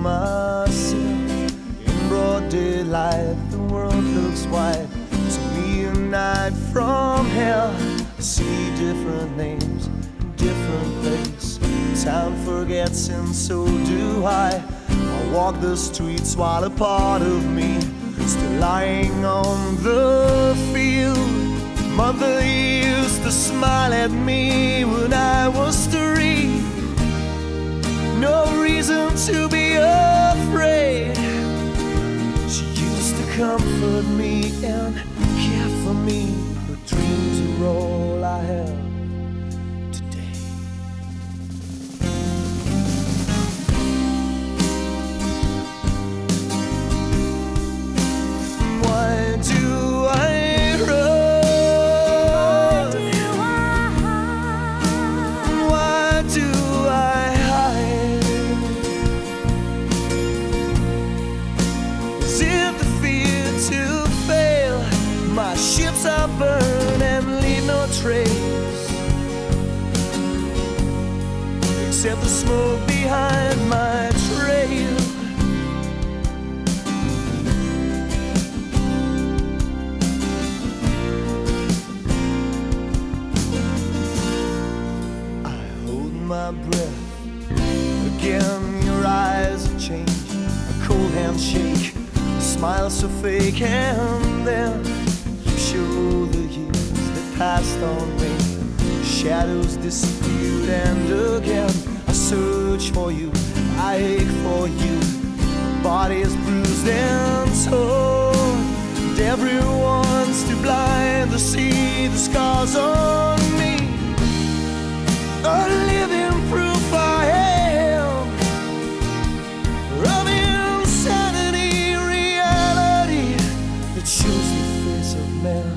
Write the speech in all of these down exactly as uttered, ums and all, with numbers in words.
myself in broad daylight. The world looks white to me, a night from hell. I see different names, different place. Time forgets and so do I. I walk the streets while a part of me still lying on the field. Mother used to smile at me when I was three. No reason to be afraid. She used to comfort me and care for me. Her dreams are all I have today. Why do I run? Ships are burned and leave no trace, except the smoke behind my trail. I hold my breath. Again, your eyes have changed. A cold handshake, a smile so fake, and then show the years that passed on me. Shadows disappeared, and again I search for you, I ache for you. Body is bruised and torn, and everyone's too blind to see the scars on me. A living proof I am of insanity, reality that shows the face of man.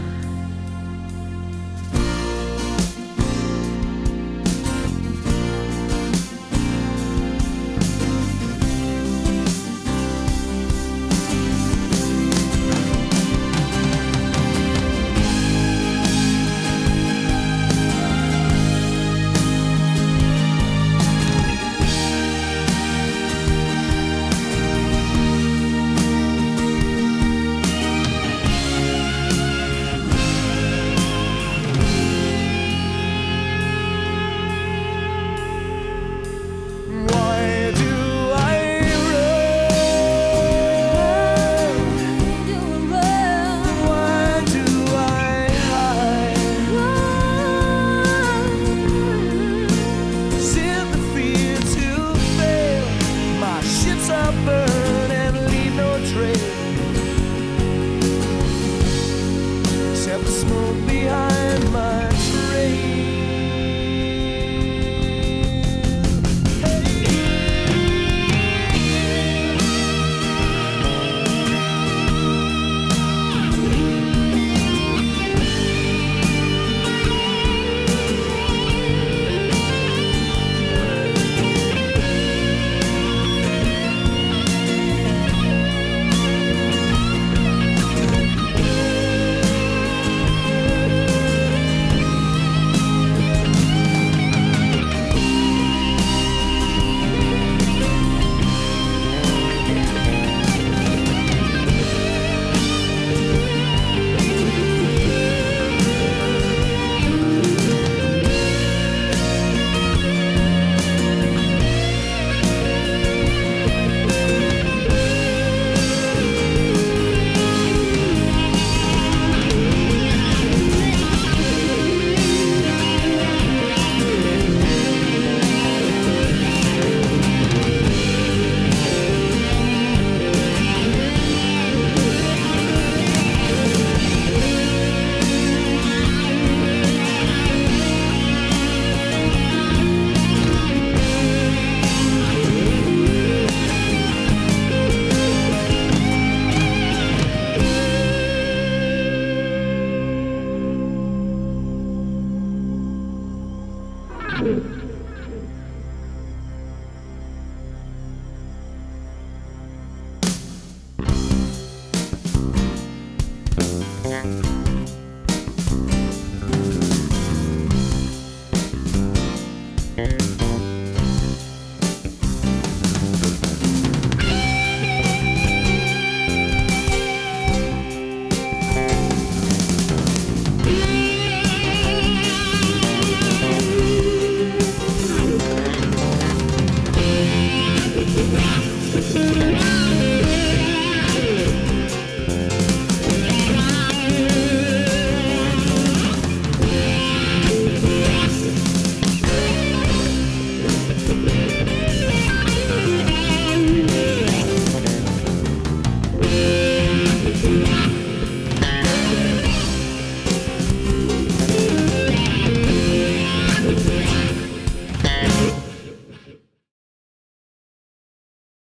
Bye.